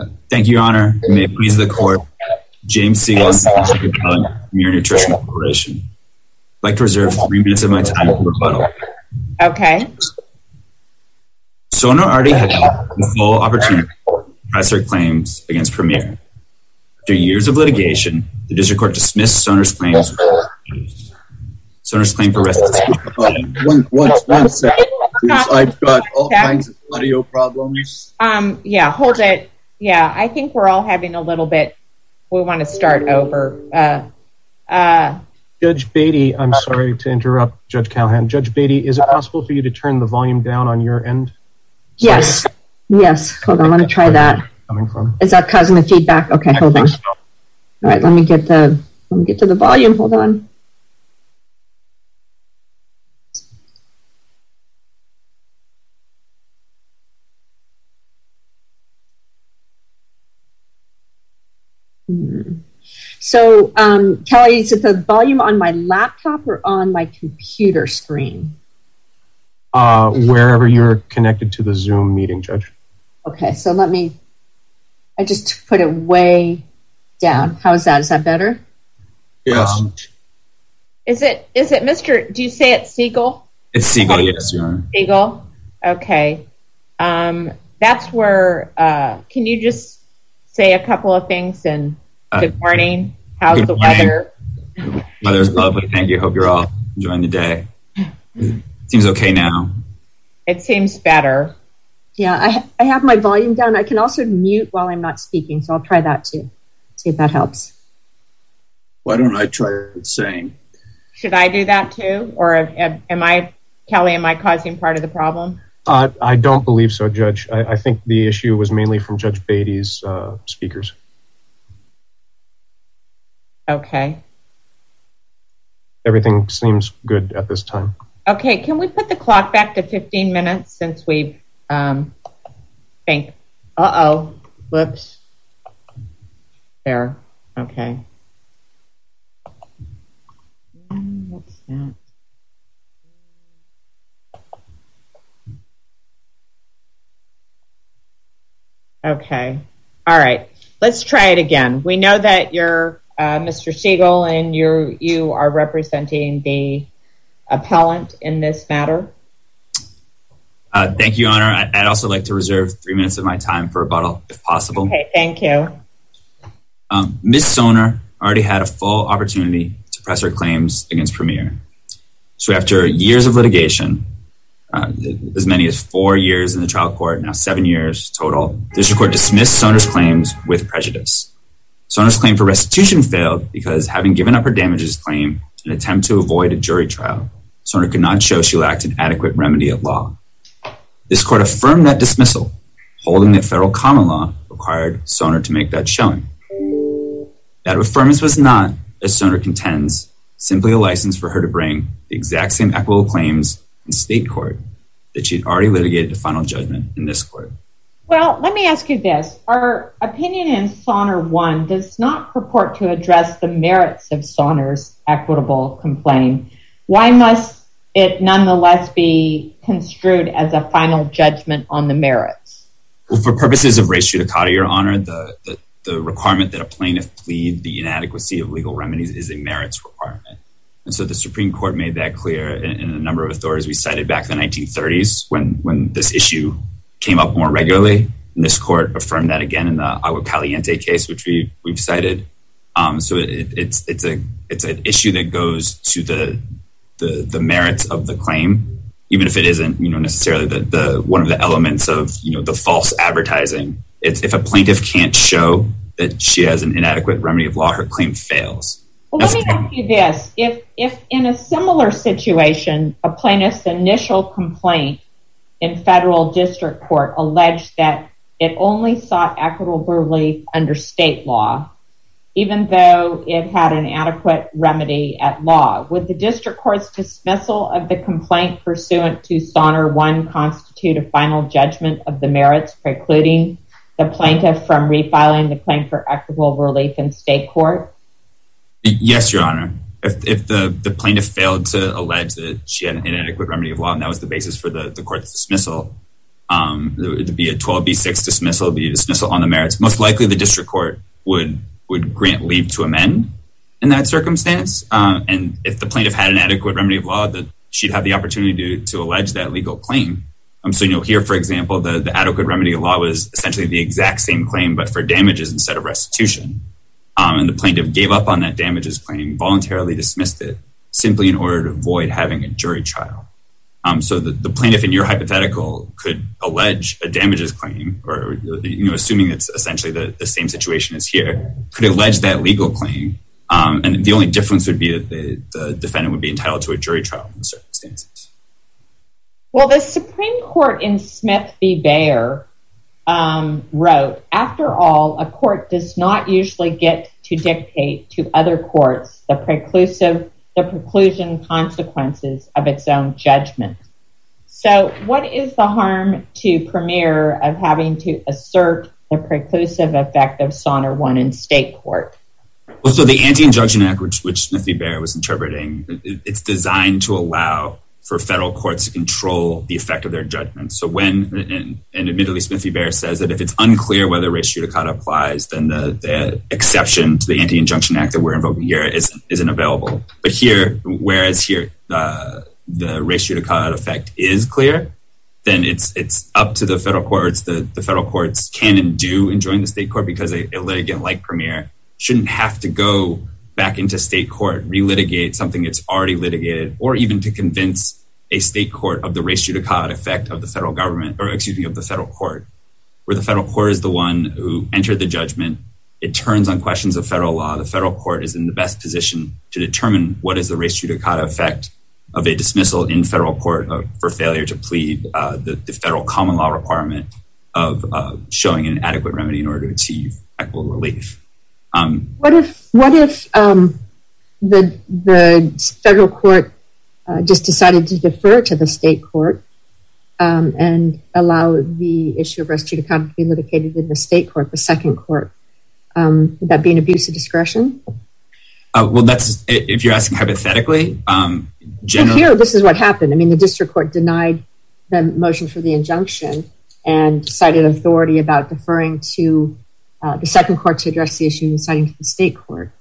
Thank you, Your Honor. May it please the court. James Siegel, Premier Nutrition Corporation. I'd like to reserve 3 minutes of my time for rebuttal. Okay. Sonar already had the full opportunity to press her claims against Premier. After years of litigation, the district court dismissed Sonar's claims. Sonar's claim for restitution. One second. I've got all kinds of audio problems. Yeah, hold it. Yeah, I think we're all having a little bit. We want to start over. Judge Beatty, I'm sorry to interrupt Judge Callahan. Judge Beatty, is it possible for you to turn the volume down on your end? Yes. Hold on, let me try that. Coming from? Is that causing the feedback? Okay, hold on. All right, let me get to the volume. Hold on. So, Kelly, is it the volume on my laptop or on my computer screen? Wherever you're connected to the Zoom meeting, Judge. Okay, so I just put it way down. How is that? Is that better? Yes. Is it Mr. Do you say it's Siegel? It's Siegel, yes, Your Honor. Siegel? Okay. That's where, can you just say a couple of things and good morning. How's the weather? Weather's lovely. Thank you. Hope you're all enjoying the day. Seems okay now. It seems better. Yeah, I have my volume down. I can also mute while I'm not speaking, so I'll try that too. See if that helps. Why don't I try the same? Should I do that too? Or am I causing part of the problem? I don't believe so, Judge. I think the issue was mainly from Judge Beatty's speakers. Okay. Everything seems good at this time. Okay, can we put the clock back to 15 minutes since we've, whoops. There, okay. What's that? Okay, all right, let's try it again. We know that you're Mr. Siegel, and you are representing the appellant in this matter. Thank you, Your Honor. I'd also like to reserve 3 minutes of my time for rebuttal, if possible. Okay, thank you. Ms. Sonar already had a full opportunity to press her claims against Premier. So after years of litigation, as many as 4 years in the trial court, now 7 years total, the district court dismissed Sonar's claims with prejudice. Sonar's claim for restitution failed because, having given up her damages claim in an attempt to avoid a jury trial, Sonar could not show she lacked an adequate remedy at law. This court affirmed that dismissal, holding that federal common law required Sonar to make that showing. That affirmance was not, as Sonar contends, simply a license for her to bring the exact same equitable claims in state court that she had already litigated to final judgment in this court. Well, let me ask you this. Our opinion in Sonar 1 does not purport to address the merits of Sonar's equitable complaint. Why must it nonetheless be construed as a final judgment on the merits? Well, for purposes of res judicata, Your Honor, the requirement that a plaintiff plead the inadequacy of legal remedies is a merits requirement. And so the Supreme Court made that clear in a number of authorities we cited back in the 1930s when this issue came up more regularly. And this court affirmed that again in the Agua Caliente case, which we've cited. So it's an issue that goes to the merits of the claim, even if it isn't necessarily the one of the elements of the false advertising. It's if a plaintiff can't show that she has an inadequate remedy of law, her claim fails. Well, let me ask you this: if in a similar situation, a plaintiff's initial complaint in federal district court alleged that it only sought equitable relief under state law, even though it had an adequate remedy at law, would the district court's dismissal of the complaint pursuant to Sonar 1 constitute a final judgment of the merits, precluding the plaintiff from refiling the claim for equitable relief in state court? Yes, Your Honor. If the plaintiff failed to allege that she had an inadequate remedy of law, and that was the basis for the court's dismissal, It would be a 12B6 dismissal, it would be a dismissal on the merits. Most likely the district court would grant leave to amend in that circumstance. And if the plaintiff had an adequate remedy of law, that she'd have the opportunity to allege that legal claim. So, here, for example, the adequate remedy of law was essentially the exact same claim, but for damages instead of restitution. And the plaintiff gave up on that damages claim, voluntarily dismissed it, simply in order to avoid having a jury trial. So the plaintiff in your hypothetical could allege a damages claim, or, assuming it's essentially the same situation as here, could allege that legal claim. And the only difference would be that the defendant would be entitled to a jury trial in the circumstances. Well, the Supreme Court in Smith v. Bayer wrote, after all, a court does not usually get to dictate to other courts the preclusion consequences of its own judgment. So what is the harm to Premier of having to assert the preclusive effect of Sonner 1 in state court? Well, so the Anti-Injunction Act, which Smith v. Bayer was interpreting, it's designed to allow for federal courts to control the effect of their judgment. So when, and admittedly Smith v. Bayer says that if it's unclear whether res judicata applies, then the exception to the Anti-Injunction Act that we're invoking here isn't available. But here, whereas here the res judicata effect is clear, then it's up to the federal courts. The federal courts can and do enjoin the state court, because a litigant like Premier shouldn't have to go back into state court, relitigate something that's already litigated, or even to convince a state court of the res judicata effect of the federal government, of the federal court, where the federal court is the one who entered the judgment. It turns on questions of federal law. The federal court is in the best position to determine what is the res judicata effect of a dismissal in federal court for failure to plead the federal common law requirement of showing an adequate remedy in order to achieve equitable relief. What if the federal court just decided to defer to the state court and allow the issue of res judicata to be litigated in the state court, the second court? Would that be an abuse of discretion? Well, that's, if you're asking hypothetically, generally. Here, this is what happened. I mean, the district court denied the motion for the injunction and cited authority about deferring to the second court to address the issue and citing to the state court.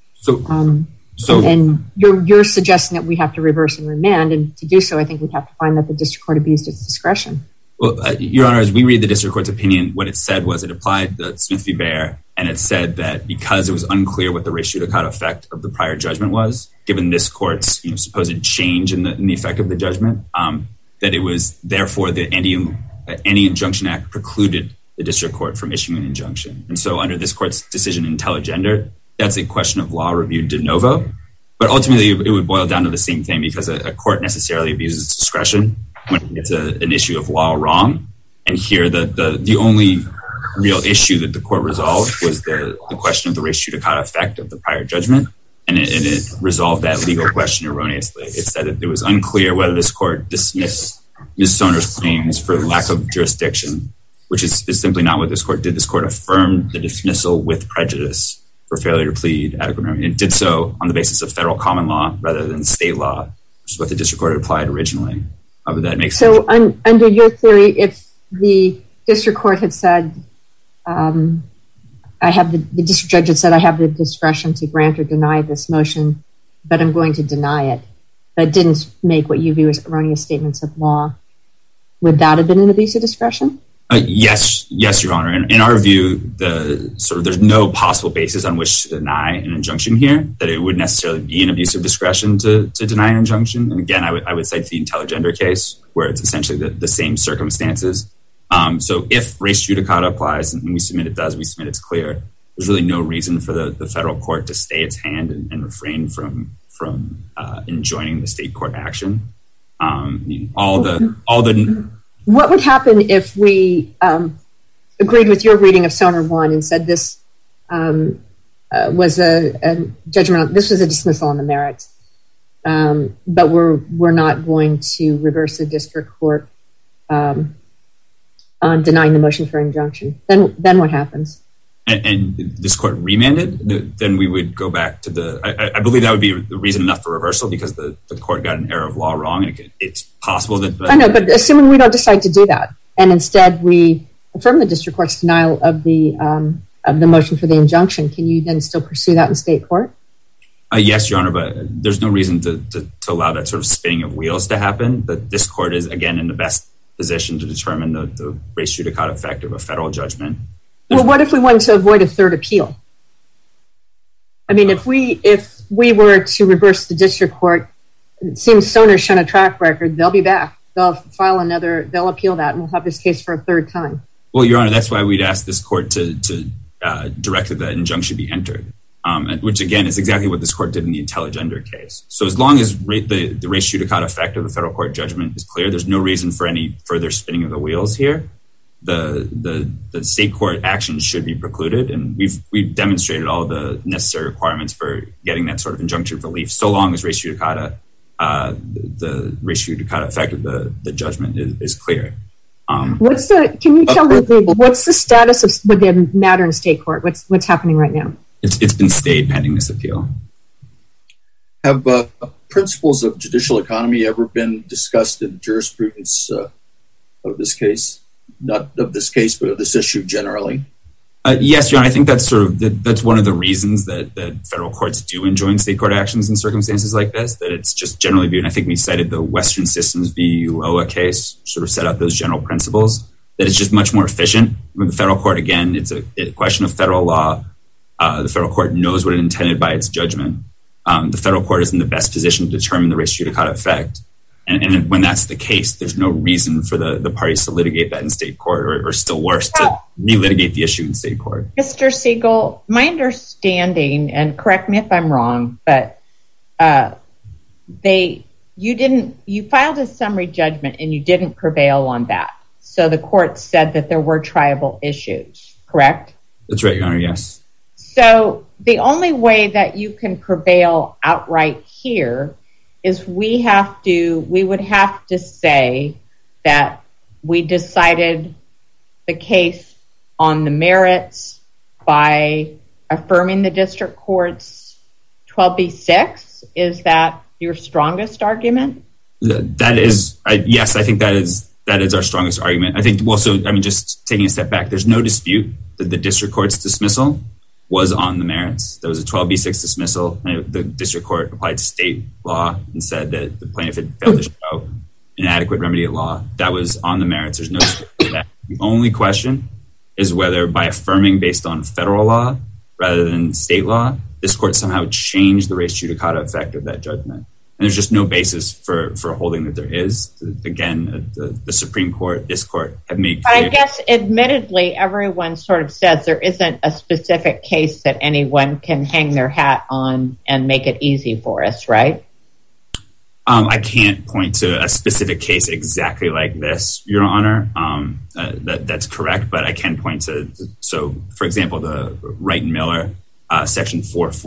And you're suggesting that we have to reverse and remand, and to do so, I think we'd have to find that the district court abused its discretion. Well, Your Honor, as we read the district court's opinion, what it said was it applied the Smith v. Bayer, and it said that because it was unclear what the res judicata effect of the prior judgment was, given this court's supposed change in the effect of the judgment, that it was therefore the Anti-Injunction Act precluded the district court from issuing an injunction. And so under this court's decision in Intelligender, that's a question of law reviewed de novo. But ultimately, it would boil down to the same thing, because a court necessarily abuses its discretion when it's an issue of law wrong. And here, the only real issue that the court resolved was the question of the res judicata effect of the prior judgment. And it resolved that legal question erroneously. It said that it was unclear whether this court dismissed Ms. Sonner's claims for lack of jurisdiction, which is simply not what this court did. This court affirmed the dismissal with prejudice for failure to plead adequate remedy. It did so on the basis of federal common law rather than state law, which is what the district court had applied originally. But that makes sense. So under your theory, if the district court had said, the district judge had said, I have the discretion to grant or deny this motion, but I'm going to deny it, but didn't make what you view as erroneous statements of law, would that have been an abuse of discretion? Yes, Your Honor. In our view, there's no possible basis on which to deny an injunction here, that it would necessarily be an abuse of discretion to deny an injunction. And again, I would cite the Intelligender case, where it's essentially the same circumstances. So if res judicata applies, and we submit it does, we submit it's clear, there's really no reason for the federal court to stay its hand and refrain from enjoining the state court action. What would happen if we agreed with your reading of Sonner 1 and said this was a judgment? This was a dismissal on the merits, but we're not going to reverse the district court on denying the motion for injunction. Then what happens? And this court remanded, then we would go back to I believe that would be the reason enough for reversal, because the court got an error of law wrong. And it's possible that... I know, but assuming we don't decide to do that, and instead we affirm the district court's denial of the motion for the injunction, can you then still pursue that in state court? Yes, Your Honor, but there's no reason to allow that sort of spinning of wheels to happen. That this court is, again, in the best position to determine the res judicata effect of a federal judgment. Well, what if we wanted to avoid a third appeal? I mean, if we were to reverse the district court, it seems Soner's shown a track record. They'll be back. They'll they'll appeal that, and we'll have this case for a third time. Well, Your Honor, that's why we'd ask this court to direct that the injunction be entered, which, again, is exactly what this court did in the Intelligender case. So as long as the res judicata effect of the federal court judgment is clear, there's no reason for any further spinning of the wheels here. The state court actions should be precluded, and we've demonstrated all the necessary requirements for getting that sort of injunctive relief, so long as res judicata, the res judicata effect of the judgment is clear. Can you tell me what's the status of the matter in state court? What's happening right now? It's been stayed pending this appeal. Have principles of judicial economy ever been discussed in jurisprudence of this case? Not of this case, but of this issue generally? Yes, Your Honor. I think that's one of the reasons that federal courts do enjoin state court actions in circumstances like this, that it's just generally viewed, and I think we cited the Western Systems v. Loa case, sort of set out those general principles, that it's just much more efficient. With the federal court, again, it's a question of federal law. The federal court knows what it intended by its judgment. The federal court is in the best position to determine the res judicata effect. And when that's the case, there's no reason for the parties to litigate that in state court, or still worse, to relitigate the issue in state court. Mr. Siegel, my understanding, and correct me if I'm wrong, but you filed a summary judgment and you didn't prevail on that. So the court said that there were triable issues, correct? That's right, Your Honor, yes. So the only way that you can prevail outright here is we would have to say that we decided the case on the merits by affirming the district court's 12b-6. Is that your strongest argument? That is, yes, I think that is our strongest argument. I think, just taking a step back, there's no dispute that the district court's dismissal was on the merits. There was a 12b-6 dismissal, and the district court applied state law and said that the plaintiff had failed to show inadequate remedy at law. That was on the merits. There's no dispute with that. The only question is whether, by affirming based on federal law rather than state law, this court somehow changed the res judicata effect of that judgment. And there's just no basis for holding that there is. Again, the Supreme Court, this court, have made clear. I guess, admittedly, everyone sort of says there isn't a specific case that anyone can hang their hat on and make it easy for us, right? I can't point to a specific case exactly like this, Your Honor. That's correct, but I can point to, so, for example, the Wright and Miller, section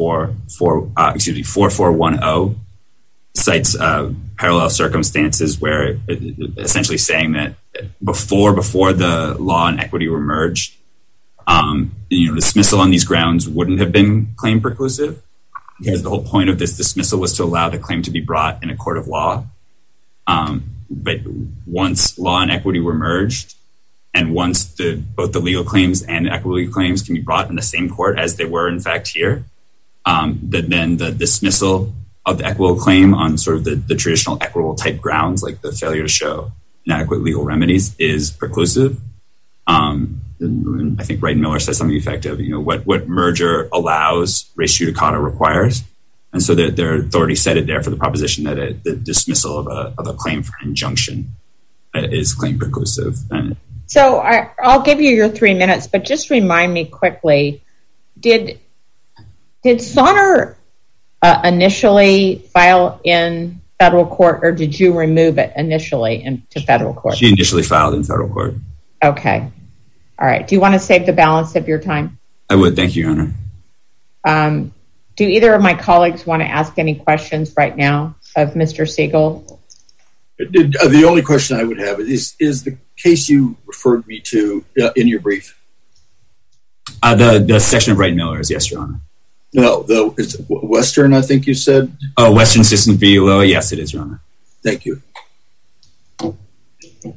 4410, cites parallel circumstances where essentially saying that before the law and equity were merged, dismissal on these grounds wouldn't have been claim preclusive, because the whole point of this dismissal was to allow the claim to be brought in a court of law. But once law and equity were merged, and once both the legal claims and equity claims can be brought in the same court as they were in fact here, then the dismissal of the equitable claim on sort of the traditional equitable type grounds, like the failure to show inadequate legal remedies, is preclusive. And I think Wright and Miller says something effective, what merger allows, res judicata requires. And so their authority set it there for the proposition that the dismissal of a claim for an injunction is claim preclusive. So I'll give you your 3 minutes, but just remind me quickly, did Soner initially file in federal court, or did you remove it initially into federal court? She initially filed in federal court. Okay. All right. Do you want to save the balance of your time? I would. Thank you, Your Honor. Do either of my colleagues want to ask any questions right now of Mr. Siegel? The only question I would have is the case you referred me to in your brief? The section of Wright and Miller is yes, Your Honor. No, it's Western, I think you said? Oh, Western Systems v. Loa. Yes, it is, Your Honor. Thank you.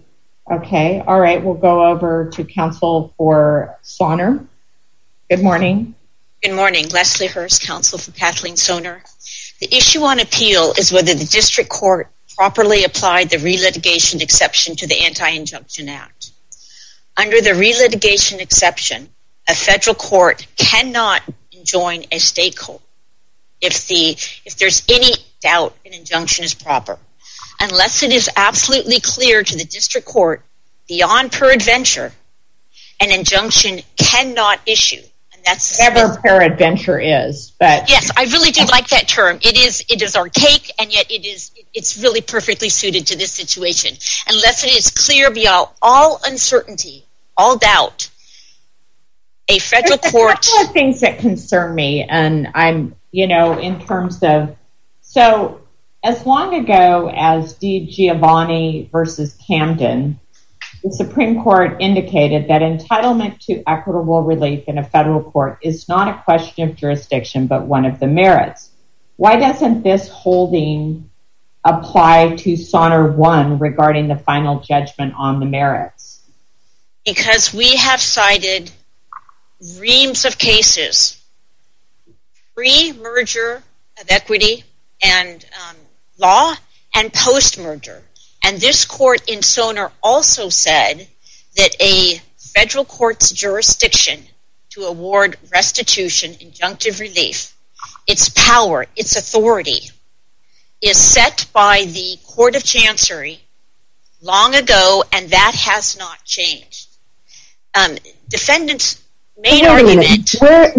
Okay, all right. We'll go over to counsel for Sonner. Good morning. Good morning. Leslie Hurst, counsel for Kathleen Sonner. The issue on appeal is whether the district court properly applied the relitigation exception to the Anti-Injunction Act. Under the relitigation exception, a federal court cannot enjoin a state court if there's any doubt an injunction is proper, unless it is absolutely clear to the district court beyond peradventure an injunction cannot issue. And that's whatever peradventure is. But yes, I really do like that term. It is archaic, and yet it's really perfectly suited to this situation. Unless it is clear beyond all uncertainty, all doubt, a federal court. There's a couple of things that concern me, and I'm, in terms of, so as long ago as D. Giovanni versus Camden, the Supreme Court indicated that entitlement to equitable relief in a federal court is not a question of jurisdiction, but one of the merits. Why doesn't this holding apply to Sonner 1 regarding the final judgment on the merits? Because we have cited reams of cases, pre-merger of equity and law and post-merger. And this court in Sonner also said that a federal court's jurisdiction to award restitution, injunctive relief, its power, its authority, is set by the Court of Chancery long ago, and that has not changed. Defendants' main argument...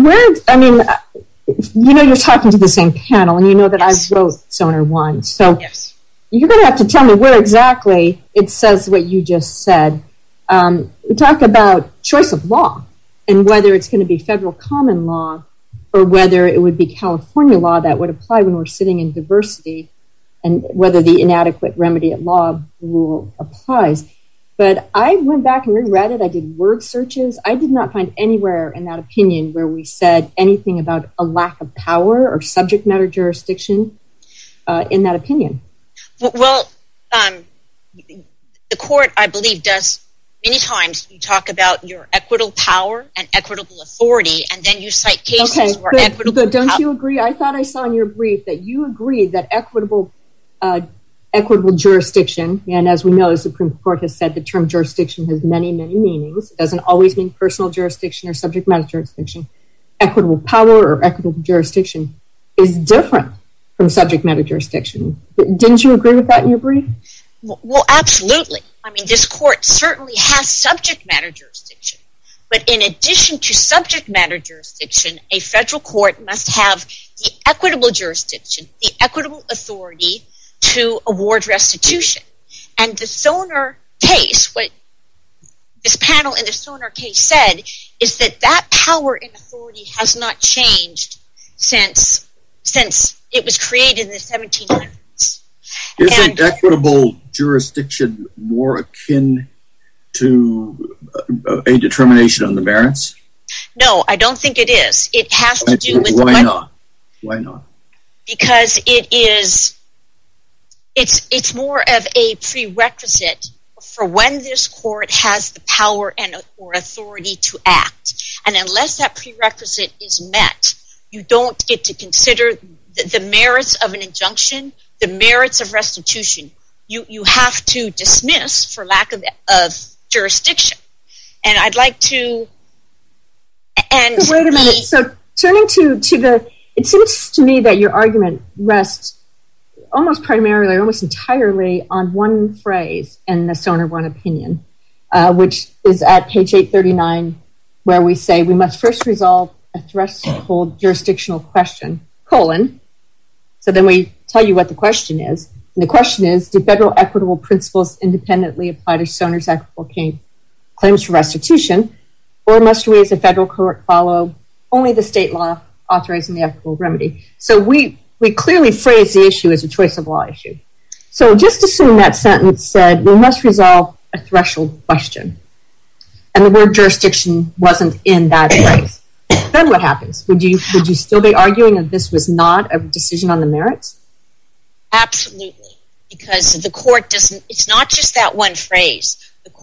you're talking to the same panel, and you know that yes. I wrote Sonner 1, so... Yes. You're going to have to tell me where exactly it says what you just said. We talk about choice of law and whether it's going to be federal common law or whether it would be California law that would apply when we're sitting in diversity, and whether the inadequate remedy at law rule applies. But I went back and reread it. I did word searches. I did not find anywhere in that opinion where we said anything about a lack of power or subject matter jurisdiction in that opinion. Well, the court, I believe, does many times. You talk about your equitable power and equitable authority, and then you cite cases where equitable... But don't you agree? I thought I saw in your brief that you agreed that equitable jurisdiction, and as we know, the Supreme Court has said the term jurisdiction has many, many meanings. It doesn't always mean personal jurisdiction or subject matter jurisdiction. Equitable power or equitable jurisdiction is different from subject matter jurisdiction. Didn't you agree with that in your brief? Well, absolutely. I mean, this court certainly has subject matter jurisdiction. But in addition to subject matter jurisdiction, a federal court must have the equitable jurisdiction, the equitable authority to award restitution. And the Sonner case, what this panel in the Sonner case said, is that power and authority has not changed since it was created in the 1700s. Isn't equitable jurisdiction more akin to a determination on the merits? No, I don't think it is. It has to do with... Why not? Why not? Because it's more of a prerequisite for when this court has the power or authority to act. And unless that prerequisite is met, you don't get to consider the merits of an injunction, the merits of restitution. You have to dismiss for lack of jurisdiction. And I'd like to... So wait a minute. So turning to the... It seems to me that your argument rests almost entirely on one phrase in the Sonner 1 opinion, which is at page 839, where we say we must first resolve a threshold jurisdictional question, So then we tell you what the question is. And the question is, do federal equitable principles independently apply to Sonner's equitable claims for restitution, or must we as a federal court follow only the state law authorizing the equitable remedy? So we clearly phrase the issue as a choice of law issue. So just assume that sentence said we must resolve a threshold question, and the word jurisdiction wasn't in that phrase. Then what happens? Would you still be arguing that this was not a decision on the merits? Absolutely, because the court doesn't. It's not just that one phrase. The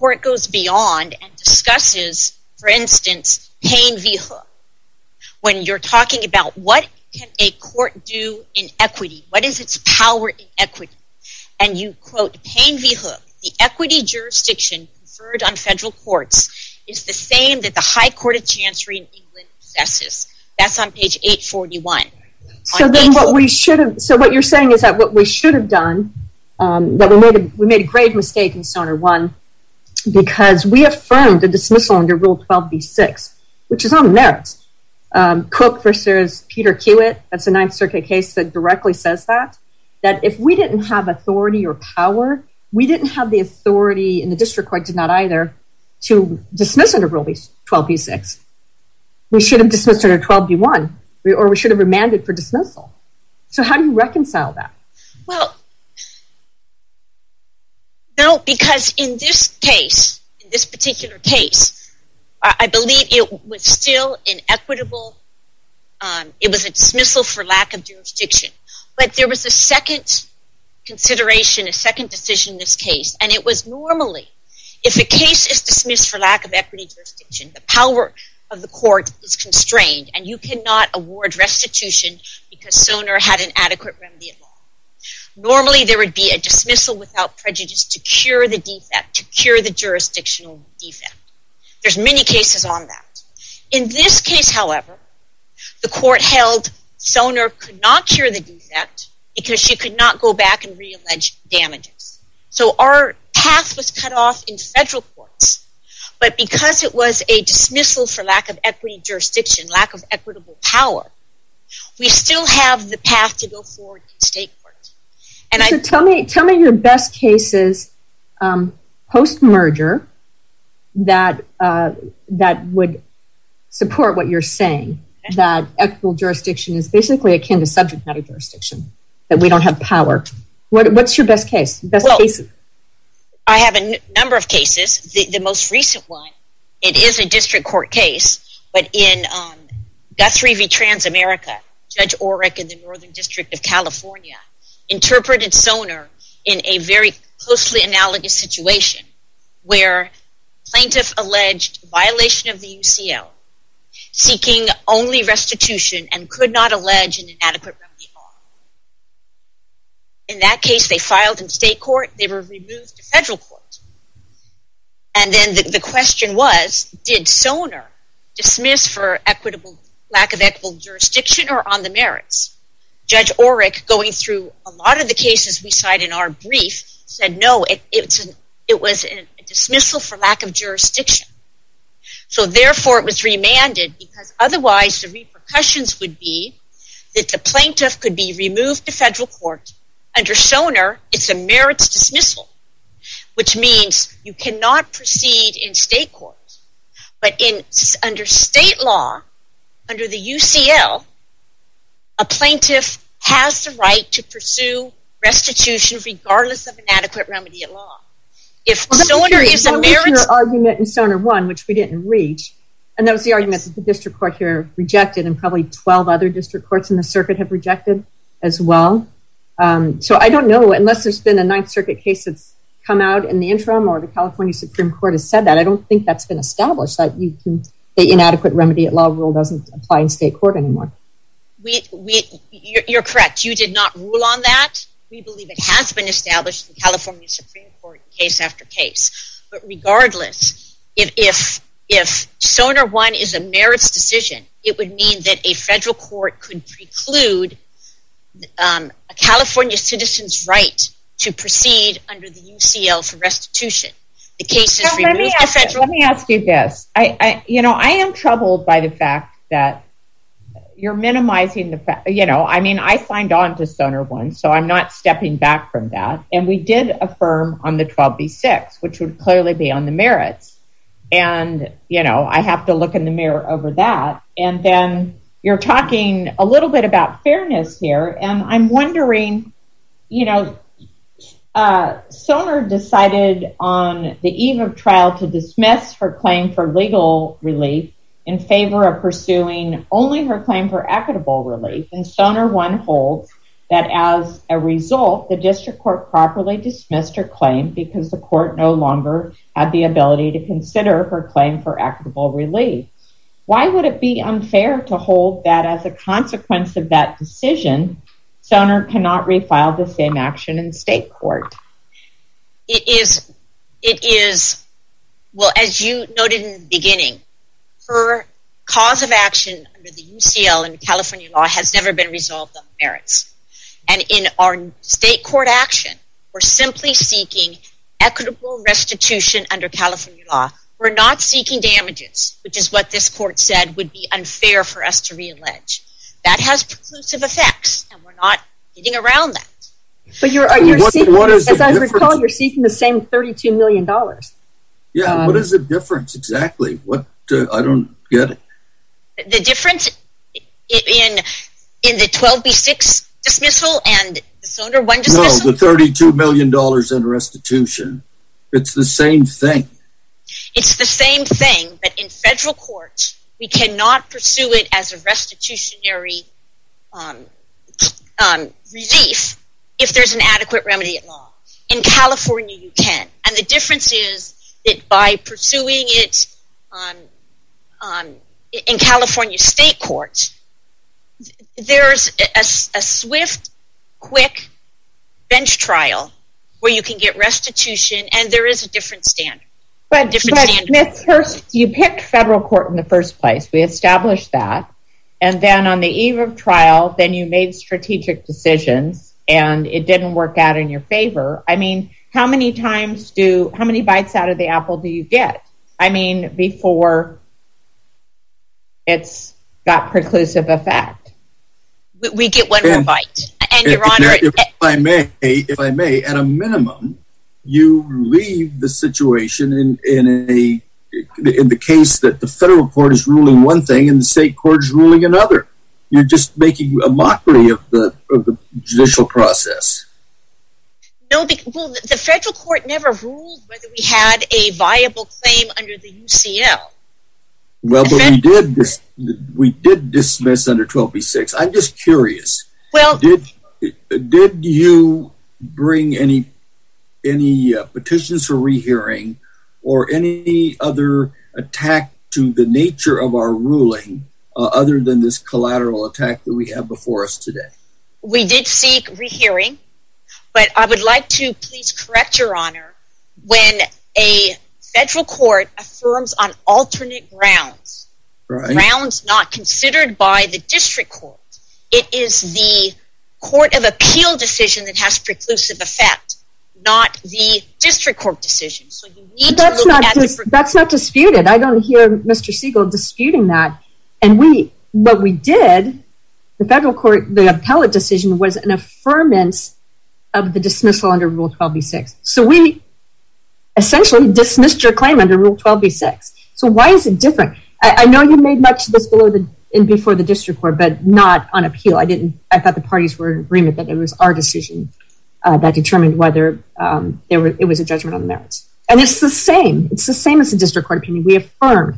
court goes beyond and discusses, for instance, Payne v. Hook. When you're talking about what can a court do in equity, what is its power in equity, and you quote Payne v. Hook, the equity jurisdiction conferred on federal courts is the same that the High Court of Chancery in England possesses. That's on page 841. So then what you're saying is that what we should have done, that we made a grave mistake in Soner 1 because we affirmed the dismissal under Rule 12b-6, which is on the merits. Cook versus Peter Kiewit, that's a Ninth Circuit case that directly says that if we didn't have authority or power, we didn't have the authority, and the district court did not either, to dismiss under Rule 12b-6. We should have dismissed under 12b-1, or we should have remanded for dismissal. So how do you reconcile that? Well, no, because in this case, in this particular case, I believe it was still inequitable. It was a dismissal for lack of jurisdiction. But there was a second consideration, a second decision in this case, and it was normally, if a case is dismissed for lack of equity jurisdiction, the power of the court is constrained, and you cannot award restitution because Soner had an adequate remedy at law. Normally, there would be a dismissal without prejudice to cure the defect, to cure the jurisdictional defect. There's many cases on that. In this case, however, the court held Soner could not cure the defect because she could not go back and reallege damages. So our path was cut off in federal courts. But because it was a dismissal for lack of equity jurisdiction, lack of equitable power, we still have the path to go forward in state court. And so tell me your best cases post-merger that would support what you're saying, that equitable jurisdiction is basically akin to subject matter jurisdiction, that we don't have power. What's your best case? Cases? I have a number of cases. The most recent one, it is a district court case, but in Guthrie v. Transamerica, Judge Orrick in the Northern District of California interpreted Soner in a very closely analogous situation where plaintiff alleged violation of the UCL, seeking only restitution and could not allege an inadequate remedy law. In that case, they filed in state court. They were removed to federal court. And then the question was, did Soner dismiss for lack of equitable jurisdiction or on the merits? Judge Orrick, going through a lot of the cases we cite in our brief, said no, it was a dismissal for lack of jurisdiction. So therefore it was remanded because otherwise the repercussions would be that the plaintiff could be removed to federal court. Under Soner, it's a merits dismissal, which means you cannot proceed in state court. But under state law, under the UCL, a plaintiff has the right to pursue restitution regardless of an adequate remedy at law. If Soner is a merits... That was your argument in Soner 1, which we didn't reach. And that was the argument that the district court here rejected, and probably 12 other district courts in the circuit have rejected as well. So I don't know, unless there's been a Ninth Circuit case that's come out in the interim or the California Supreme Court has said that. I don't think that's been established, that the inadequate remedy at law rule doesn't apply in state court anymore. You're correct. You did not rule on that. We believe it has been established in California Supreme Court case after case. But regardless, if Soner 1 is a merits decision, it would mean that a federal court could preclude a California citizen's right to proceed under the UCL for restitution. The case is removed to federal. Let me ask you this. I am troubled by the fact that you're minimizing the fact, I signed on to Soner 1, so I'm not stepping back from that. And we did affirm on the 12b-6, which would clearly be on the merits. And, I have to look in the mirror over that. And then you're talking a little bit about fairness here. And I'm wondering, Soner decided on the eve of trial to dismiss her claim for legal relief in favor of pursuing only her claim for equitable relief. And Soner 1 holds that as a result, the district court properly dismissed her claim because the court no longer had the ability to consider her claim for equitable relief. Why would it be unfair to hold that as a consequence of that decision, Soner cannot refile the same action in state court? It is, well, as you noted in the beginning, her cause of action under the UCL and California law has never been resolved on the merits. And in our state court action, we're simply seeking equitable restitution under California law. We're not seeking damages, which is what this court said would be unfair for us to reallege. That has preclusive effects, and we're not getting around that. But you're seeking, as I recall, you're seeking the same $32 million. Yeah, what is the difference exactly? What I don't get it. The difference in the 12B6 dismissal and the Soner 1 dismissal? No, the $32 million in restitution. It's the same thing. It's the same thing, but in federal court, we cannot pursue it as a restitutionary relief if there's an adequate remedy at law. In California, you can. And the difference is that by pursuing it in California state courts, there's a swift, quick bench trial where you can get restitution, and there is a different standard. But Ms. Hurst, you picked federal court in the first place. We established that. And then on the eve of trial, then you made strategic decisions, and it didn't work out in your favor. I mean, how many bites out of the apple do you get? I mean, before it's got preclusive effect. We get one more bite. And Your Honor, if I may, at a minimum, you leave the situation in the case that the federal court is ruling one thing and the state court is ruling another. You're just making a mockery of the judicial process. No, the federal court never ruled whether we had a viable claim under the UCL. Well, but we did dismiss under 12B6. I'm just curious. Well, did you bring any petitions for rehearing or any other attack to the nature of our ruling other than this collateral attack that we have before us today? We did seek rehearing, but I would like to please correct Your Honor. When a federal court affirms on alternate grounds, grounds not considered by the district court, it is the court of appeal decision that has preclusive effect, not the district court decision. So you need to look at that's not disputed. I don't hear Mr. Siegel disputing that. And what we did, the federal court, the appellate decision was an affirmance of the dismissal under Rule 12B6. So we essentially dismissed your claim under Rule 12B6. So why is it different? I know you made much of this before the district court, but not on appeal. I thought the parties were in agreement that it was our decision that determined whether it was a judgment on the merits. And it's the same. It's the same as the district court opinion. We affirmed.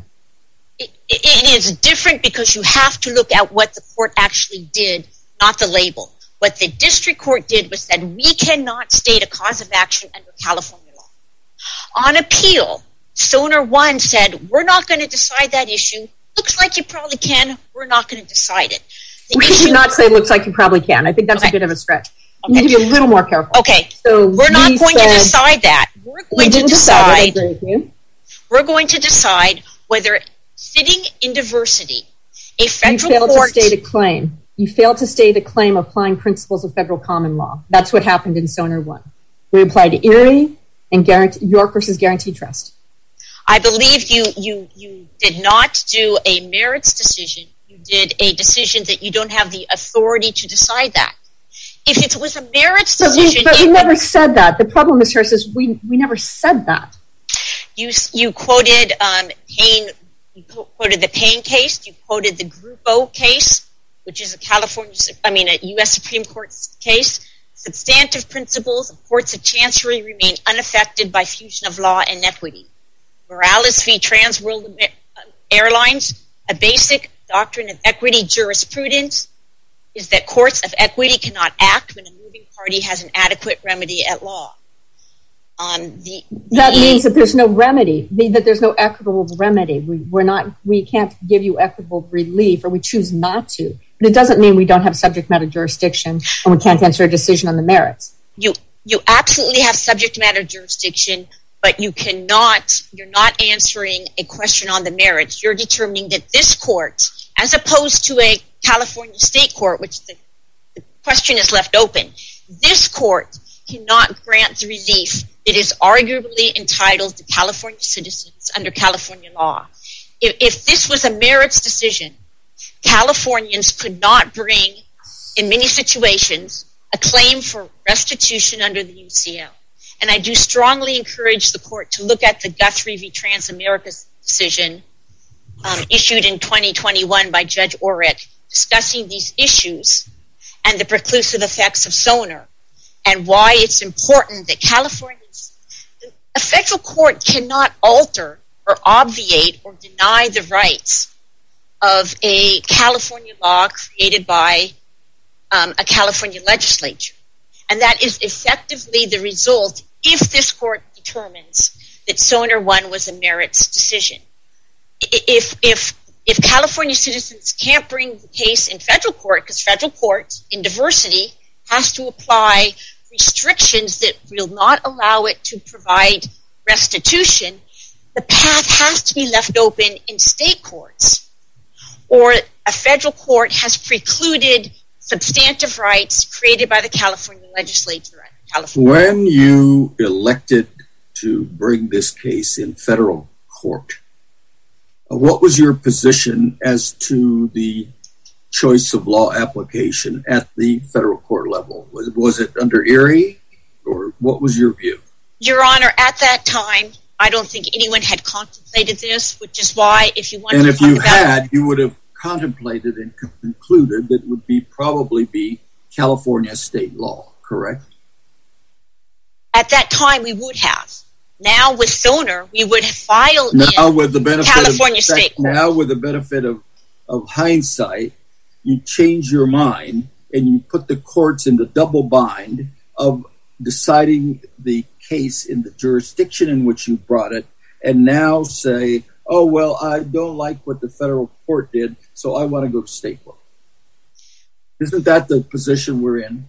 It is different because you have to look at what the court actually did, not the label. What the district court did was that we cannot state a cause of action under California law. On appeal, Soner 1 said, we're not going to decide that issue. Looks like you probably can. We're not going to decide it. We should not say looks like you probably can. I think that's a bit of a stretch. You need to be a little more careful. Okay. So we're not going to decide that. We're going to decide whether sitting in diversity, a federal court... You failed to state a claim applying principles of federal common law. That's what happened in Soner 1. We applied Erie and York versus Guaranteed Trust. I believe you did not do a merits decision. You did a decision that you don't have the authority to decide that. If it was a merits decision... But we never said that. The problem, Ms. Hurst, is we never said that. You quoted Payne. You quoted the Payne case. You quoted the Grupo case, which is a U.S. Supreme Court case. Substantive principles of courts of chancery remain unaffected by fusion of law and equity. Morales v. Trans World Airlines, a basic doctrine of equity jurisprudence, is that courts of equity cannot act when a moving party has an adequate remedy at law. That means that there's no remedy, that there's no equitable remedy. We can't give you equitable relief, or we choose not to. But it doesn't mean we don't have subject matter jurisdiction and we can't answer a decision on the merits. You absolutely have subject matter jurisdiction, but you're not answering a question on the merits. You're determining that this court, as opposed to a California state court, which the question is left open, this court cannot grant the relief that is arguably entitled to California citizens under California law. If this was a merits decision, Californians could not bring, in many situations, a claim for restitution under the UCL. And I do strongly encourage the court to look at the Guthrie v. Transamerica decision issued in 2021 by Judge Orrick, discussing these issues and the preclusive effects of SONER, and why it's important that a federal court cannot alter or obviate or deny the rights of a California law created by a California legislature. And that is effectively the result if this court determines that SONER 1 was a merits decision. If California citizens can't bring the case in federal court, because federal court in diversity has to apply restrictions that will not allow it to provide restitution, the path has to be left open in state courts, or a federal court has precluded substantive rights created by the California legislature. When you elected to bring this case in federal court, what was your position as to the choice of law application at the federal court level? Was it under Erie, or what was your view? Your Honor, at that time, I don't think anyone had contemplated this, which is why if you wanted and to if talk you about had, you would have contemplated and concluded that it would probably be California state law, correct? At that time, we would have. Now with SONER, we would have filed with the benefit California state court. Now with the benefit of hindsight, you change your mind and you put the courts in the double bind of deciding the case in the jurisdiction in which you brought it, and now say, oh, well, I don't like what the federal court did, so I want to go to state court. Isn't that the position we're in?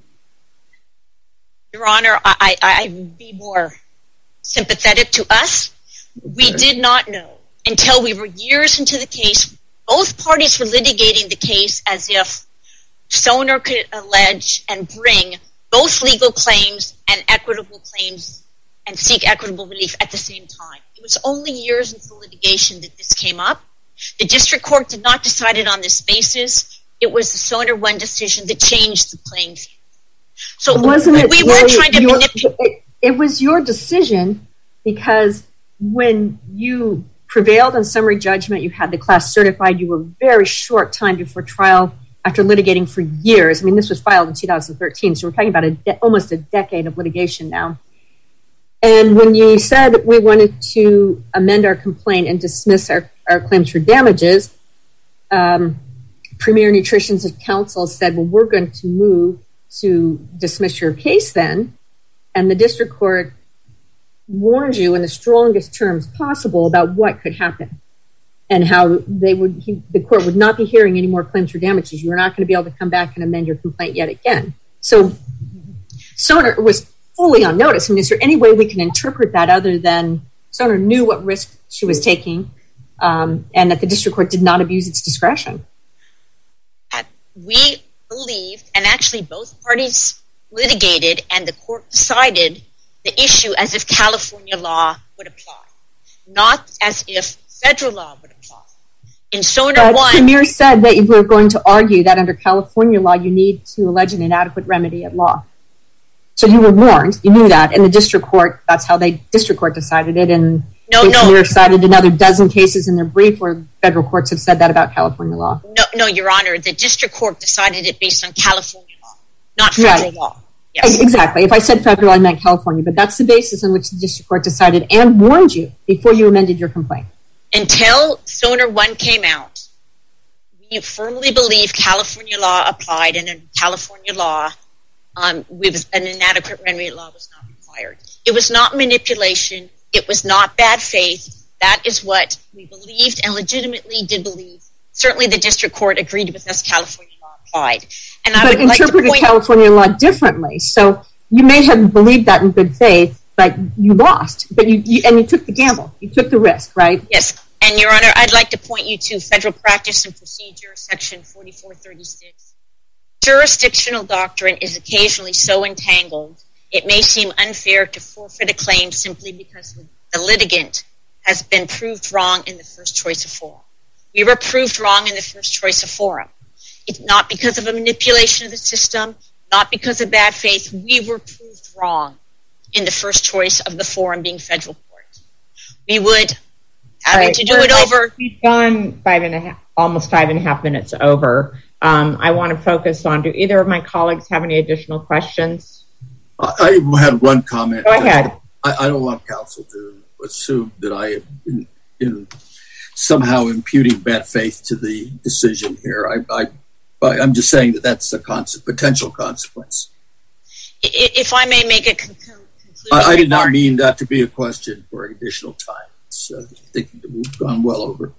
Your Honor, I would be more sympathetic to us. Okay. We did not know until we were years into the case. Both parties were litigating the case as if SONER could allege and bring both legal claims and equitable claims and seek equitable relief at the same time. It was only years into litigation that this came up. The district court did not decide it on this basis. It was the SONER 1 decision that changed the playing field. So we weren't trying to manipulate. It was your decision because when you prevailed on summary judgment, you had the class certified, you were very short time before trial after litigating for years. I mean, this was filed in 2013, so we're talking about almost a decade of litigation now. And when you said we wanted to amend our complaint and dismiss our claims for damages, Premier Nutrition's counsel said, well, we're going to move to dismiss your case then. And the district court warned you in the strongest terms possible about what could happen and how the court would not be hearing any more claims for damages. You were not going to be able to come back and amend your complaint yet again. So SONER was fully on notice. I mean, is there any way we can interpret that other than SONER knew what risk she was taking and that the district court did not abuse its discretion? We believed, and actually both parties litigated, and the court decided the issue as if California law would apply, not as if federal law would apply. In SONER 1... Premier said that you were going to argue that under California law, you need to allege an inadequate remedy at law. So you were warned, you knew that, and the district court, that's how the district court decided it, and Premier cited another dozen cases in their brief where federal courts have said that about California law. No, Your Honor, the district court decided it based on California law, not federal law. Yes. Exactly. If I said federal, I meant California, but that's the basis on which the district court decided and warned you before you amended your complaint. Until SONER 1 came out, We firmly believe California law applied, and in California law, an inadequate remedy law was not required. It was not manipulation. It was not bad faith. That is what we believed and legitimately did believe. Certainly the district court agreed with us, California law applied. And I would like to interpreted California law differently. So you may have believed that in good faith, but you lost. But you took the gamble. You took the risk, right? Yes. And, Your Honor, I'd like to point you to Federal Practice and Procedure, Section 4436. Jurisdictional doctrine is occasionally so entangled, it may seem unfair to forfeit a claim simply because the litigant has been proved wrong in the first choice of forum. We were proved wrong in the first choice of forum. It's not because of a manipulation of the system, not because of bad faith. We were proved wrong in the first choice of the forum being federal court. We would... We've gone almost 5.5 minutes over. I want to focus on, do either of my colleagues have any additional questions? I had one comment. Go ahead. I don't want counsel to assume that I am somehow imputing bad faith to the decision here. I'm just saying that that's a potential consequence. If I may make a conclusion. I did not mean that to be a question for additional time. I think we've gone well over.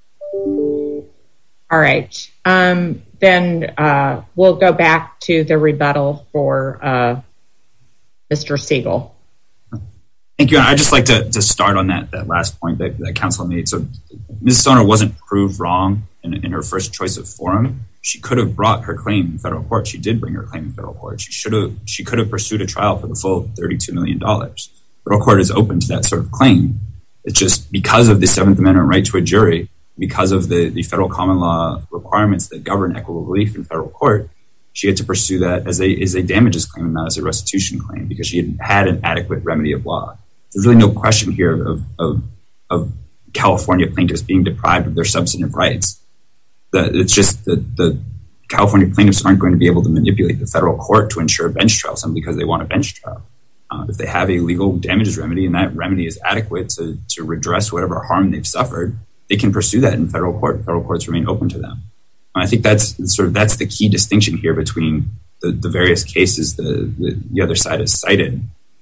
All right. Then we'll go back to the rebuttal for Mr. Siegel. Thank you. I'd just like to start on that last point that counsel made. So Ms. Stoner wasn't proved wrong in her first choice of forum. She could have brought her claim in federal court. She did bring her claim in federal court. She could have pursued a trial for the full $32 million. Federal court is open to that sort of claim. It's just because of the Seventh Amendment right to a jury, because of the federal common law requirements that govern equitable relief in federal court, she had to pursue that as a damages claim and not as a restitution claim because she had an adequate remedy of law. There's really no question here of California plaintiffs being deprived of their substantive rights. It's just that the California plaintiffs aren't going to be able to manipulate the federal court to ensure a bench trial simply because they want a bench trial. If they have a legal damages remedy and that remedy is adequate to redress whatever harm they've suffered, they can pursue that in federal court. Federal courts remain open to them. And I think that's the key distinction here between the various cases the other side has cited.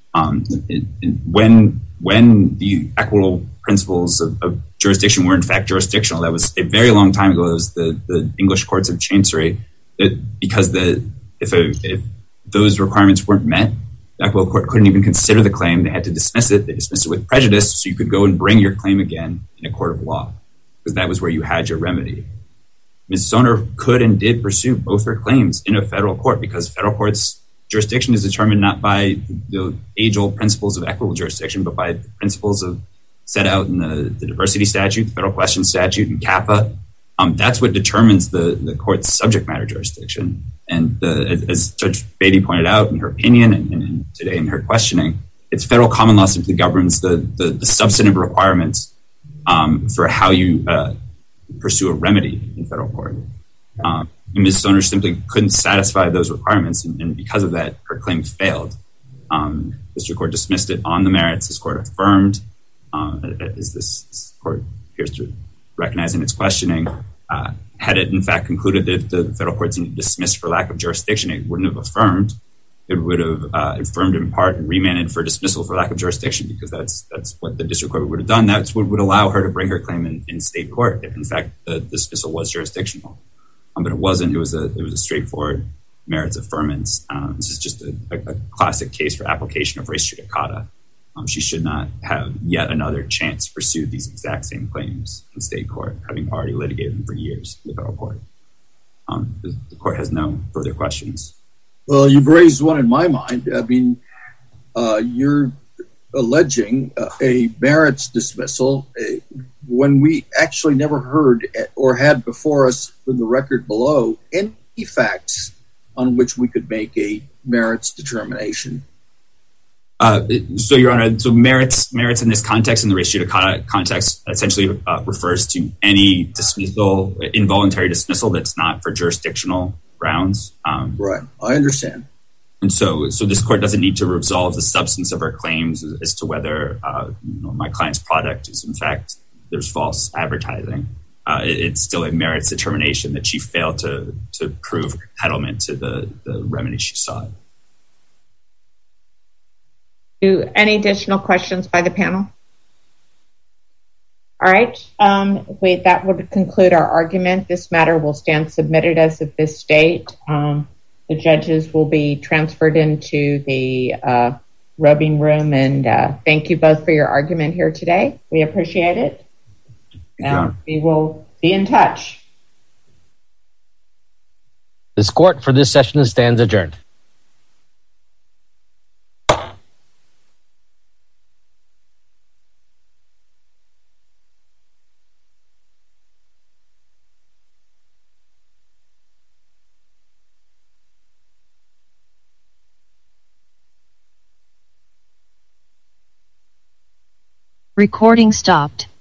When the equitable principles of jurisdiction were in fact jurisdictional, that was a very long time ago. It was the English courts of chancery, because if those requirements weren't met, the equitable court couldn't even consider the claim. They had to dismiss it. They dismissed it with prejudice, so you could go and bring your claim again in a court of law, because that was where you had your remedy. Ms. Stoner could and did pursue both her claims in a federal court because federal court's jurisdiction is determined not by the age-old principles of equitable jurisdiction, but by the principles set out in the diversity statute, the federal question statute, and CAFA. That's what determines the court's subject matter jurisdiction. And as Judge Beatty pointed out in her opinion and today in her questioning, it's federal common law simply governs the substantive requirements for how you pursue a remedy in federal court. Ms. Stoner simply couldn't satisfy those requirements, and because of that, her claim failed. District court dismissed it on the merits. This court affirmed, as this court appears to recognize in its questioning, had it in fact concluded that the federal courts needed to dismiss for lack of jurisdiction, it wouldn't have affirmed. It would have affirmed in part and remanded for dismissal for lack of jurisdiction, because that's what the district court would have done. That's what would allow her to bring her claim in state court if in fact the dismissal was jurisdictional. But it wasn't. It was a straightforward merits affirmance. This is just a classic case for application of res judicata. She should not have yet another chance to pursue these exact same claims in state court, having already litigated them for years in the federal court. The court has no further questions. Well, you've raised one in my mind. I mean, you're alleging a merits dismissal when we actually never heard or had before us in the record below any facts on which we could make a merits determination. So, Your Honor, merits in this context, in the res judicata context, essentially refers to any dismissal, involuntary dismissal that's not for jurisdictional grounds. Right, I understand. And so this court doesn't need to resolve the substance of our claims as to whether my client's product is in fact there's false advertising. it's still a merits determination that she failed to prove entitlement to the remedy she sought. Any additional questions by the panel? All right. That would conclude our argument. This matter will stand submitted as of this date. The judges will be transferred into the robing room, and thank you both for your argument here today. We appreciate it. We will be in touch. This court for this session stands adjourned. Recording stopped.